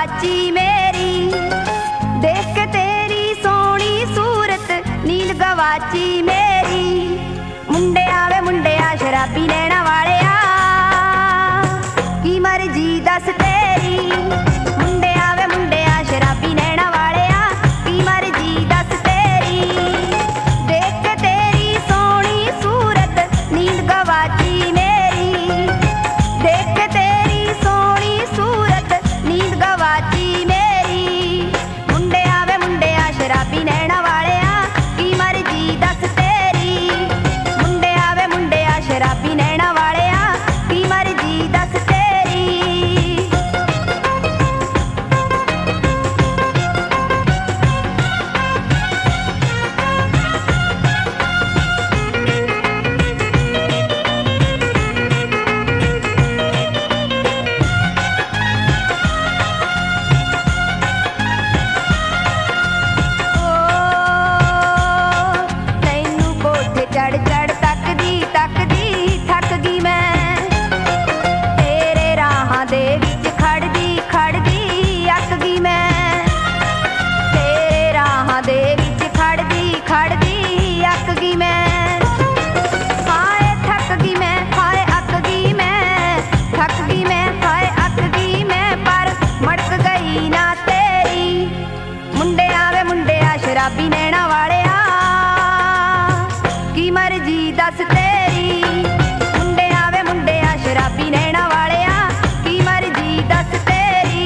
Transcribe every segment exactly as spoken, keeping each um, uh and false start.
गवाची मेरी, देख के तेरी सोहनी सूरत नींद गवाची मेरी। मुंडे आवे मुंडे आ शराबी नैना वाले आ, की मर्जी दस तेरी। मुंडे आवे मुंडे आ शराबी नैना वाले आ, की मर्जी दस तेरी। देख के तेरी सोहनी सूरत नींद गवाची मेरी, देख के तेरी सोहनी सूरत नींद गवाची मेरी। मुंडे आवे मुंडे आ शराबी नैना वाले आ, की मर्जी दस तेरी। मुंडे आवे मुंडे आ शराबी नैना वाले आ, की मर्जी दस तेरी। चढ़ चढ़ तकदी तकदी थक गई मैं, तेरे राहां दे विच खड़दी खड़दी अक गई मैं। तेरे राहां दे विच खड़दी खड़दी अक गई मैं। हाय थक गई मैं, हाय अक गई मैं, थक गई मैं, हाय अक गई मैं, पर मड़क गई ना तेरी। मुंडे आवे मुंडे आ शराबी नैना वाले आ, की मर्जी दस तेरी। मुंडे आवे मुंडे आ शराबी नैना वाले आ, की मर्जी दस तेरी।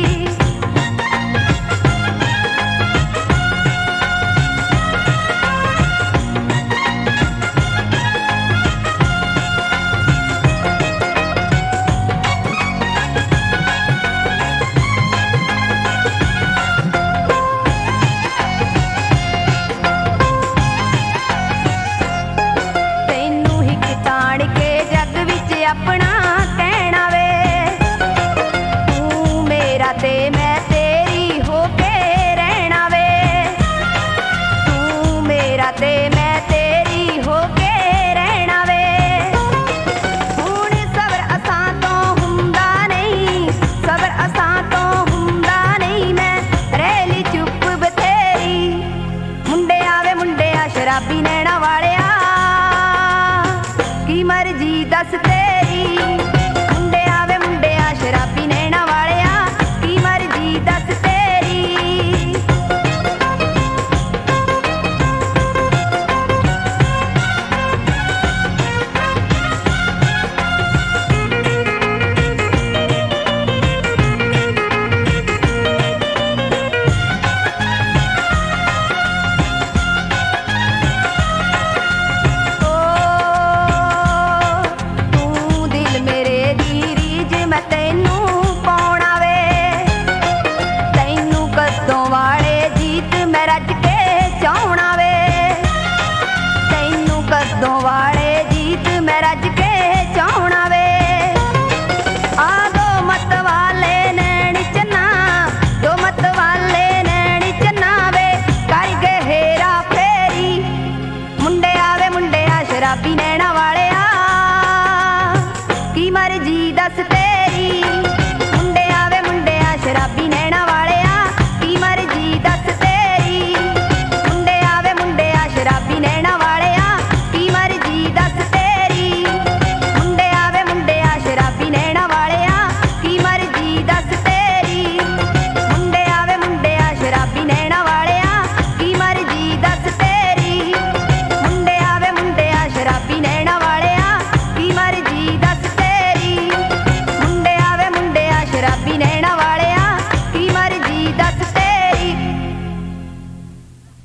अपना कहना वे तू मेरा ते मैं तेरी होके रहना वे। तू मेरा ते मैं तेरी होके रहना वे। हुण सबर असां तो हुंदा नहीं, सबर असां तो हुंदा नहीं, मैं रैली चुप बथेरी। मुंडे आवे मुंडे आ शराबी नैना वाले आ, की मर्जी दस तेरी। मुंडे आवे मुंडे आ शराबी नैना वाले आ, की मर्जी दस तेरी। वाले जीत मैं रज के चाहना वे। आ दो मत वाले नैन चन्ना, दो मत वाले नैन चन्ना वे, कर गए हेरा फेरी। मुंडे आवे मुंडे आ शराबी नैना वाले आ, की मर्जी दस